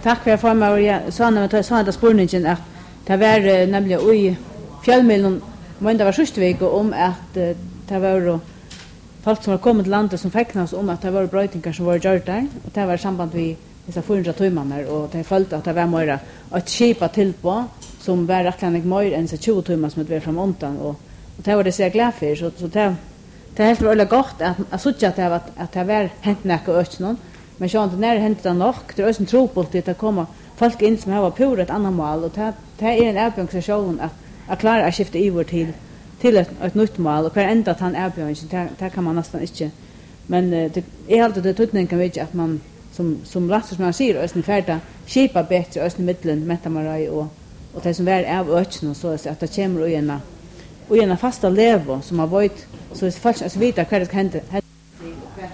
Tack för formar ja så när man tar spårningen att det var nämligen i fjällmiljön men det var just vecka om att det var folk som har kommit till landet som fäcknas om att det var brötningar som var gjort där och det var samband med dessa 400 timmar och det följde att det var mer att skipa till på som var rättligt mer än så 20 timmar som det var från montan och det var det så jag glad för så det helt väldigt gott att såcha att det var hänt något öch någon men så inte när hänt det nog det är en tro på det komma folk in som har på ett annat mål och det är en erbjudningsstation att klara att skifta över till ett nytt mål och kvar ända att han erbjuder det kan man nästan inte men det är alltid det tutningen kan vi att man som lastar som man säger ösn färda skipa bättre ösn mitten metamaraj och det som är av öchen så att det kommer och en fasta levo som har varit så är falskt att veta vad det kan hända